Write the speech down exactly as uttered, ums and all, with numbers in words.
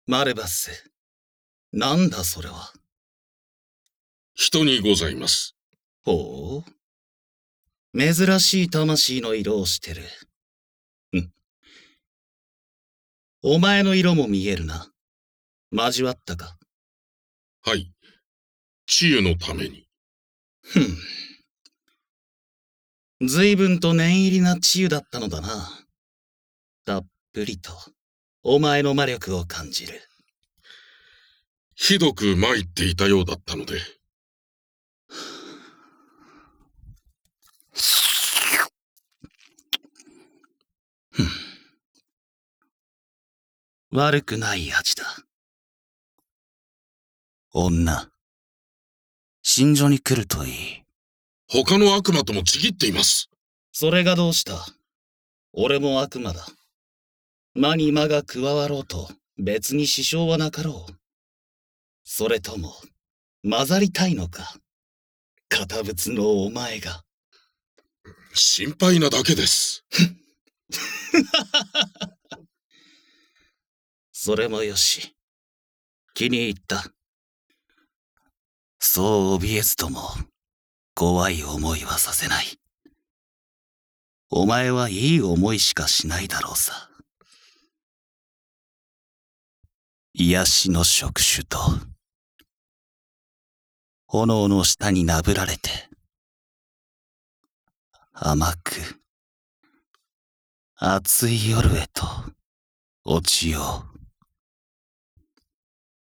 マルバス、なんだそれは。 人にございます。 ほう。珍しい魂の色をしてる。うん。お前の色も見えるな。交わったか。 はい。治癒のために。 ふん。随分と念入りな治癒だったのだな。たっぷりと、お前の魔力を感じる。 ひどく参っていたようだったので。 ふん。悪くない味だ。女。寝所に来るといい。 他の悪魔ともちぎっています。 それがどうした？俺も悪魔だ。魔に魔が加わろうと別に支障はなかろう。それとも、混ざりたいのか？堅物のお前が。 心配なだけです。 それもよし。気に入った。そう怯えずとも、怖い思いはさせない。お前はいい思いしかしないだろうさ。癒しの触手と、炎の下になぶられて、甘く、暑い夜へと落ちよう。